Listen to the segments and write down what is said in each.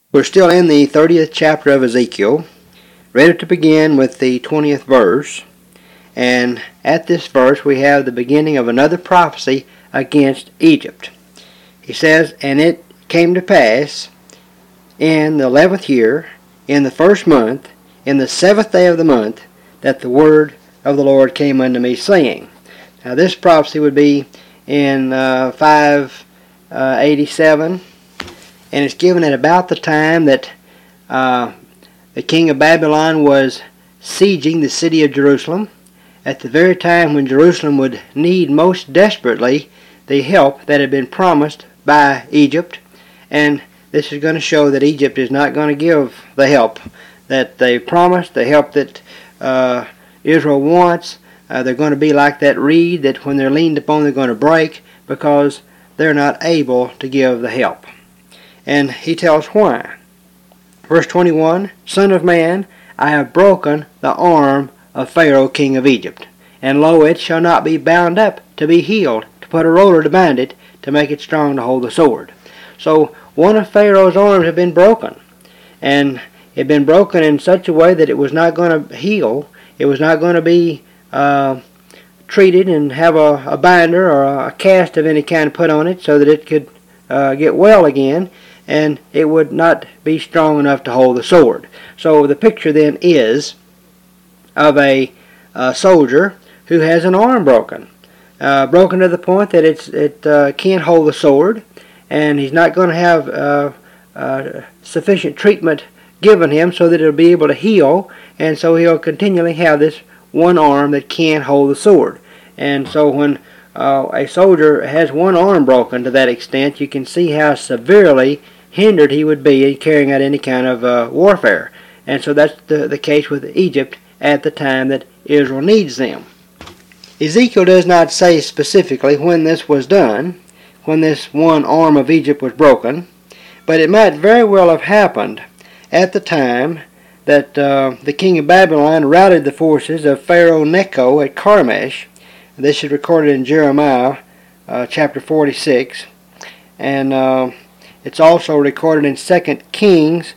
We're still in the 30th chapter of Ezekiel, ready to begin with the 20th verse. And at this verse we have the beginning of another prophecy against Egypt. He says, "And it came to pass in the 11th year, in the first month, in the 7th day of the month, that the word of the Lord came unto me, saying." Now this prophecy would be in 587, and it's given at about the time that the king of Babylon was sieging the city of Jerusalem, at the very time when Jerusalem would need most desperately the help that had been promised by Egypt. And this is going to show that Egypt is not going to give the help that they promised, the help that Israel wants. They're going to be like that reed that when they're leaned upon they're going to break, because they're not able to give the help. And he tells why. Verse 21, "Son of man, I have broken the arm of Pharaoh king of Egypt, and lo, it shall not be bound up to be healed, to put a roller to bind it, to make it strong to hold the sword." So one of Pharaoh's arms had been broken, and it had been broken in such a way that it was not going to heal. It was not going to be treated and have a binder or a cast of any kind put on it so that it could get well again, and it would not be strong enough to hold the sword. So the picture then is of a soldier who has an arm broken, broken to the point that it can't hold the sword, and he's not going to have sufficient treatment given him so that it'll be able to heal, and so he'll continually have this one arm that can't hold the sword. And so when a soldier has one arm broken to that extent, you can see how severely hindered he would be in carrying out any kind of warfare. And so that's the case with Egypt at the time that Israel needs them. Ezekiel does not say specifically when this was done, when this one arm of Egypt was broken, but it might very well have happened at the time that the king of Babylon routed the forces of Pharaoh Necho at Carchemish. This is recorded in Jeremiah chapter 46, and it's also recorded in 2 Kings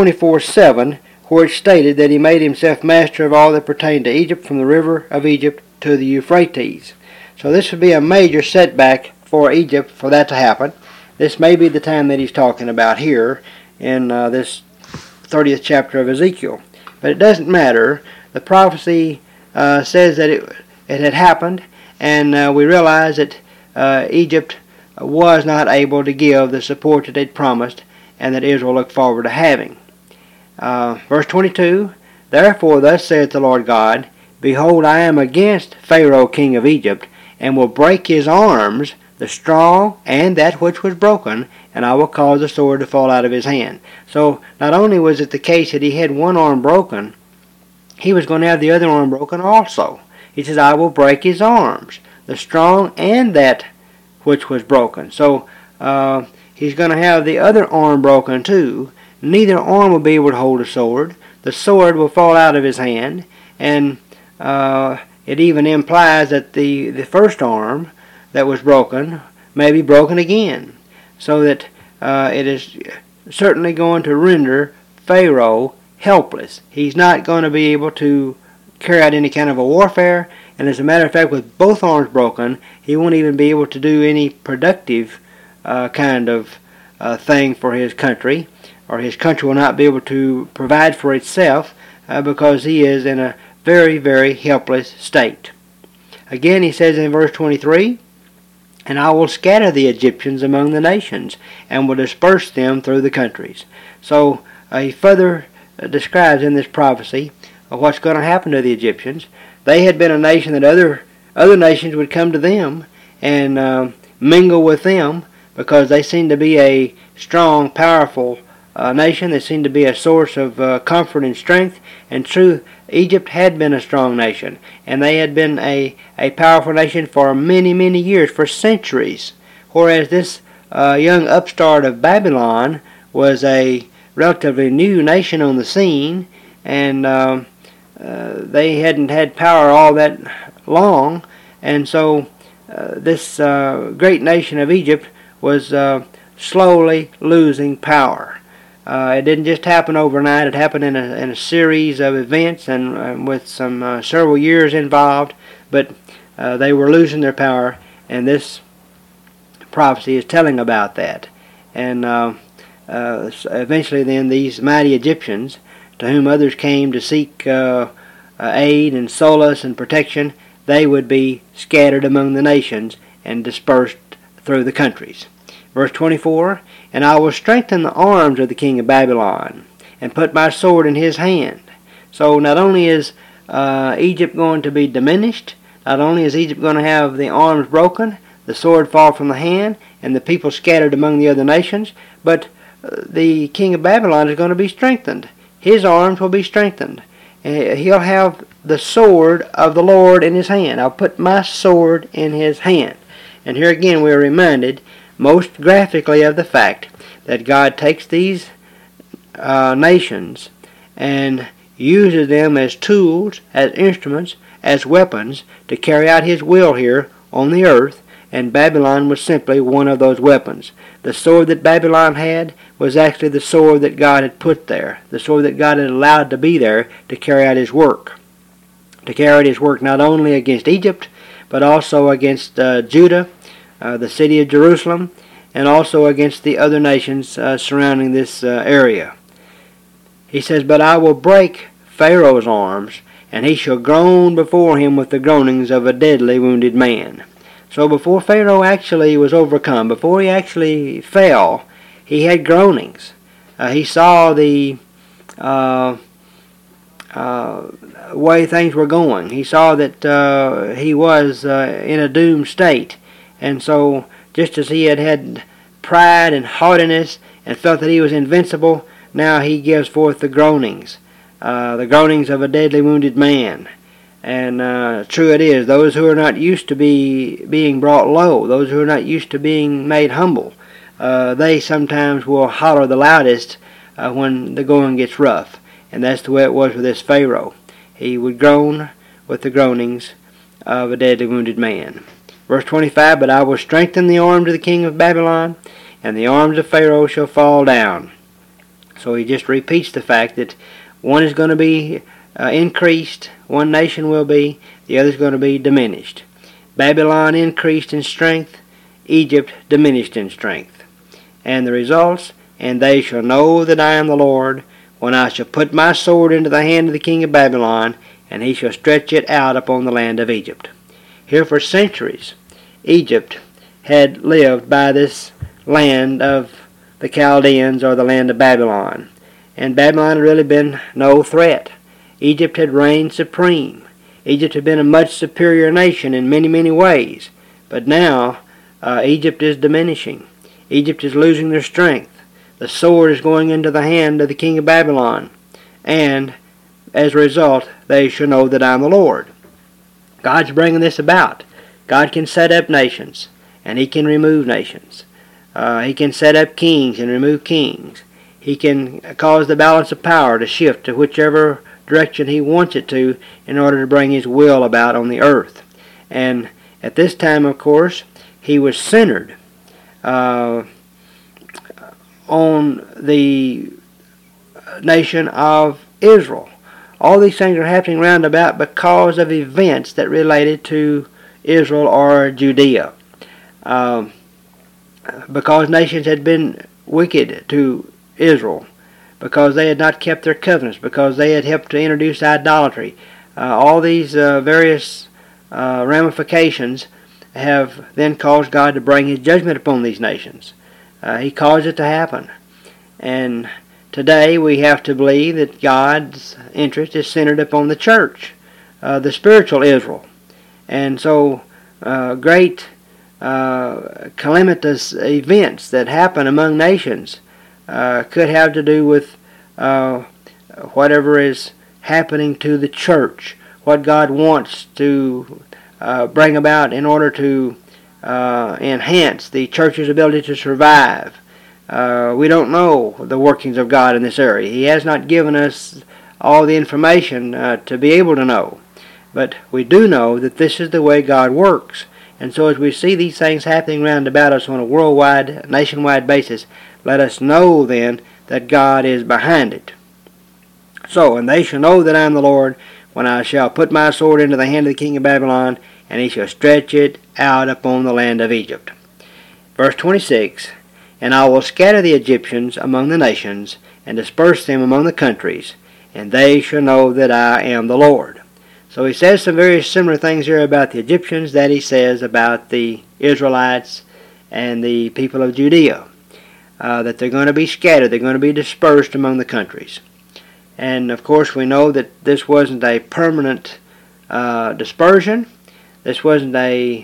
24:7, where it's stated that he made himself master of all that pertained to Egypt, from the river of Egypt to the Euphrates. So this would be a major setback for Egypt for that to happen. This may be the time that he's talking about here in this 30th chapter of Ezekiel. But it doesn't matter. The prophecy says that it had happened, and we realize that Egypt was not able to give the support that they'd promised and that Israel looked forward to having. Verse 22, "Therefore thus saith the Lord God, Behold, I am against Pharaoh king of Egypt, and will break his arms, the strong and that which was broken, and I will cause the sword to fall out of his hand." So not only was it the case that he had one arm broken, he was going to have the other arm broken also. He says, "I will break his arms, the strong and that which was broken." So he's going to have the other arm broken too. Neither arm will be able to hold a sword. The sword will fall out of his hand, and it even implies that the first arm that was broken may be broken again, so that it is certainly going to render Pharaoh helpless. He's not going to be able to carry out any kind of a warfare, and as a matter of fact, with both arms broken, he won't even be able to do any productive kind of thing for his country, or his country will not be able to provide for itself because he is in a very, very helpless state. Again, he says in verse 23, "And I will scatter the Egyptians among the nations, and will disperse them through the countries." So he further describes in this prophecy what's going to happen to the Egyptians. They had been a nation that other nations would come to them and mingle with them, because they seemed to be a strong, powerful nation. They seemed to be a source of comfort and strength. And true, Egypt had been a strong nation, and they had been a powerful nation for many, many years, for centuries. Whereas this young upstart of Babylon was a relatively new nation on the scene, and they hadn't had power all that long, and so this great nation of Egypt was slowly losing power. It didn't just happen overnight. It happened in a series of events and with some several years involved. But they were losing their power, and this prophecy is telling about that. And eventually then these mighty Egyptians, to whom others came to seek aid and solace and protection, they would be scattered among the nations and dispersed through the countries. Verse 24, and I will strengthen the arms of the king of Babylon, and put my sword in his hand. So not only is Egypt going to be diminished, not only is Egypt going to have the arms broken, the sword fall from the hand, and the people scattered among the other nations, but the king of Babylon is going to be strengthened. His arms will be strengthened. He'll have the sword of the Lord in his hand. I'll put my sword in his hand. And here again we are reminded most graphically of the fact that God takes these nations and uses them as tools, as instruments, as weapons to carry out his will here on the earth, and Babylon was simply one of those weapons. The sword that Babylon had was actually the sword that God had put there, the sword that God had allowed to be there to carry out his work. To carry out his work not only against Egypt, but also against Judah, the city of Jerusalem, and also against the other nations surrounding this area. He says, but I will break Pharaoh's arms, and he shall groan before him with the groanings of a deadly wounded man. So before Pharaoh actually was overcome, before he actually fell, he had groanings. He saw the way things were going. He saw that he was in a doomed state. And so just as he had pride and haughtiness and felt that he was invincible, now he gives forth the groanings of a deadly wounded man. And true it is, those who are not used to being brought low, those who are not used to being made humble, they sometimes will holler the loudest when the going gets rough. And that's the way it was with this Pharaoh. He would groan with the groanings of a deadly wounded man. Verse 25, but I will strengthen the arms of the king of Babylon, and the arms of Pharaoh shall fall down. So he just repeats the fact that one is going to be increased, one nation will be, the other is going to be diminished. Babylon increased in strength, Egypt diminished in strength. And the results, and they shall know that I am the Lord, when I shall put my sword into the hand of the king of Babylon, and he shall stretch it out upon the land of Egypt. Here for centuries, Egypt had lived by this land of the Chaldeans, or the land of Babylon. And Babylon had really been no threat. Egypt had reigned supreme. Egypt had been a much superior nation in many, many ways. But now Egypt is diminishing. Egypt is losing their strength. The sword is going into the hand of the king of Babylon. And as a result, they shall know that I am the Lord. God's bringing this about. God can set up nations, and he can remove nations. He can set up kings and remove kings. He can cause the balance of power to shift to whichever direction he wants it to in order to bring his will about on the earth. And at this time, of course, he was centered on the nation of Israel. All these things are happening round about because of events that related to Israel or Judea. Because nations had been wicked to Israel, because they had not kept their covenants, because they had helped to introduce idolatry. All these various ramifications have then caused God to bring his judgment upon these nations. He caused it to happen. And today we have to believe that God's interest is centered upon the church, the spiritual Israel. And so great calamitous events that happen among nations could have to do with whatever is happening to the church, what God wants to bring about in order to enhance the church's ability to survive. We don't know the workings of God in this area. He has not given us all the information to be able to know. But we do know that this is the way God works. And so as we see these things happening round about us on a worldwide, nationwide basis, let us know then that God is behind it. So, and they shall know that I am the Lord, when I shall put my sword into the hand of the king of Babylon, and he shall stretch it out upon the land of Egypt. Verse 26, and I will scatter the Egyptians among the nations, and disperse them among the countries, and they shall know that I am the Lord. So he says some very similar things here about the Egyptians that he says about the Israelites and the people of Judea. That they're going to be scattered, they're going to be dispersed among the countries. And of course we know that this wasn't a permanent dispersion. This wasn't a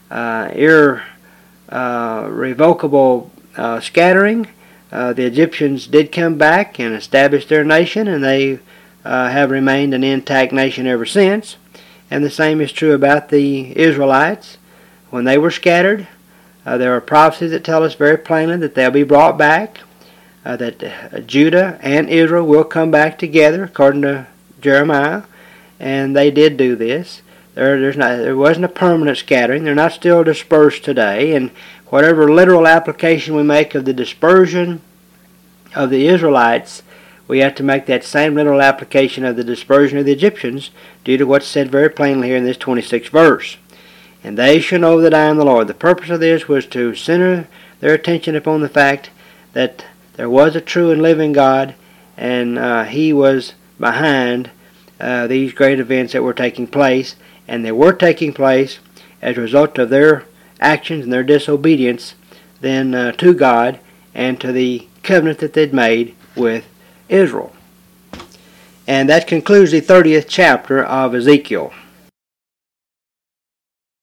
irrevocable scattering. The Egyptians did come back and establish their nation, and they have remained an intact nation ever since. And the same is true about the Israelites. When they were scattered, there are prophecies that tell us very plainly that they'll be brought back, that Judah and Israel will come back together, according to Jeremiah, and they did do this. There wasn't a permanent scattering. They're not still dispersed today, and whatever literal application we make of the dispersion of the Israelites, we have to make that same literal application of the dispersion of the Egyptians, due to what's said very plainly here in this 26th verse. And they shall know that I am the Lord. The purpose of this was to center their attention upon the fact that there was a true and living God, and he was behind these great events that were taking place, and they were taking place as a result of their actions and their disobedience then to God and to the covenant that they'd made with Israel. And that concludes the 30th chapter of Ezekiel.